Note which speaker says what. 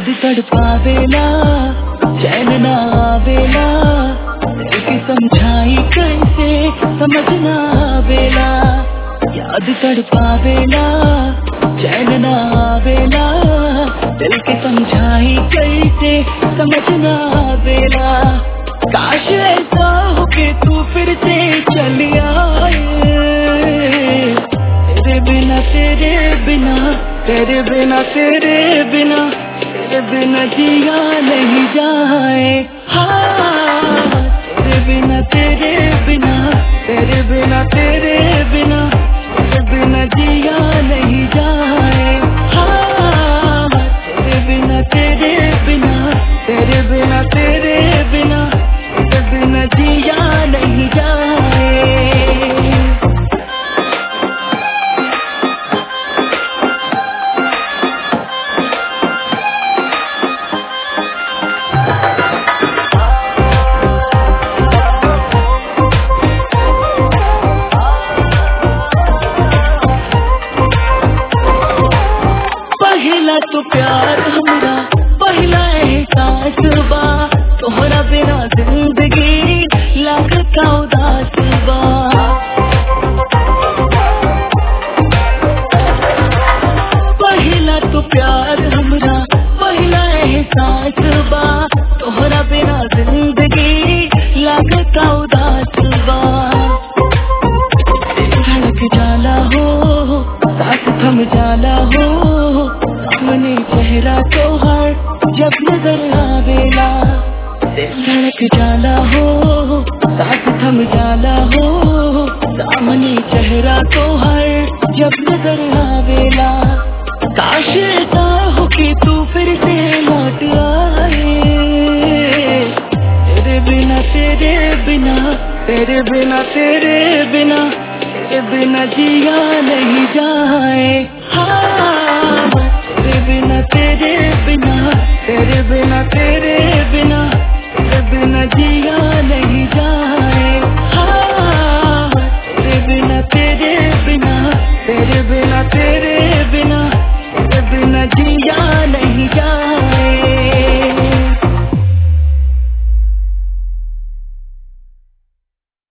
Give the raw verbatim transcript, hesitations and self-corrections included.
Speaker 1: याद तड़पावेला चैन ना आवेला, दिल की समझाई कैसे समझ ना आवेला। याद तड़पावेला चैन ना आवेला, दिल की समझाई कैसे समझ ना आवेला। काश ऐसा हो के तू फिर से चली आए, तेरे बिना तेरे बिना तेरे बिना तेरे बिना तेरे बिना जिया नहीं जाए। हाँ तेरे बिना तेरे बिना तेरे बिना तेरे बिना तेरे बिना जिया नहीं जाए। हाँ तेरे बिना तेरे बिना तेरे बिना तेरे बिना तेरे बिना जिया नहीं जाए। पहला तो प्यार हमरा पहला एहसास बा, तोहरा बिना जिंदगी लागता उदास बा। पहला तो प्यार हमरा पहला एहसास बा, तोहरा बिना जिंदगी लागता उदास बा। धड़क जाला हो सांस थम जाला हो, सामने चेहरा तोहार जब नजर आवेला। दिल धड़क जाला हो सांस थम जाला हो, सामने चेहरा तोहार जब नजर आवेला। काश ऐसा हो कि तू फिर से लौट आए, तेरे बिना तेरे बिना तेरे बिना तेरे बिना तेरे बिना जिया नहीं जाए। हाँ तेरे बिना तेरे बिना तेरे बिना तेरे